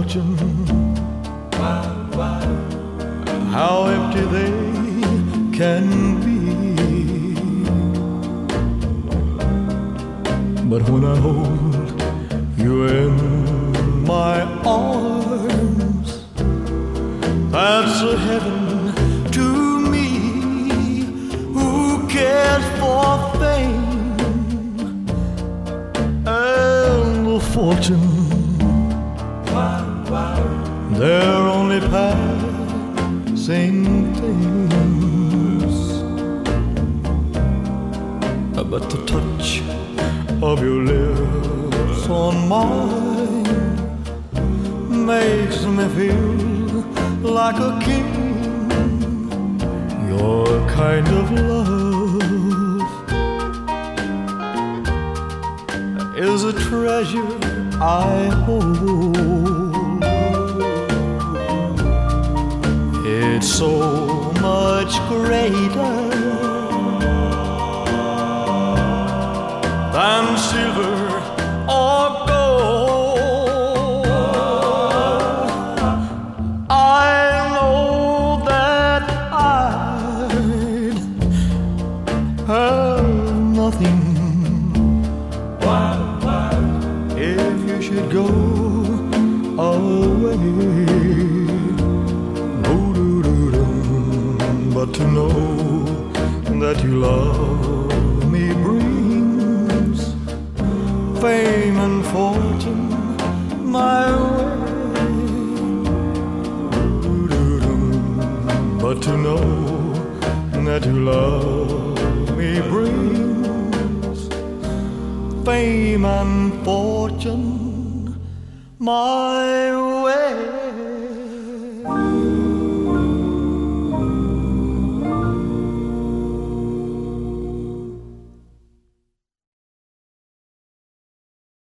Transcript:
fortune, how empty they can be. But when I hold you in my arms, that's a heaven to me. Who cares for fame and the fortune? They're only passing things. But the touch of your lips on mine makes me feel like a king. Your kind of love is a treasure I hold. It's so much greater than silver or gold. I know that I'd have nothing if you should go away. But to know that you love me brings fame and fortune my way. But to know that you love me brings fame and fortune my way.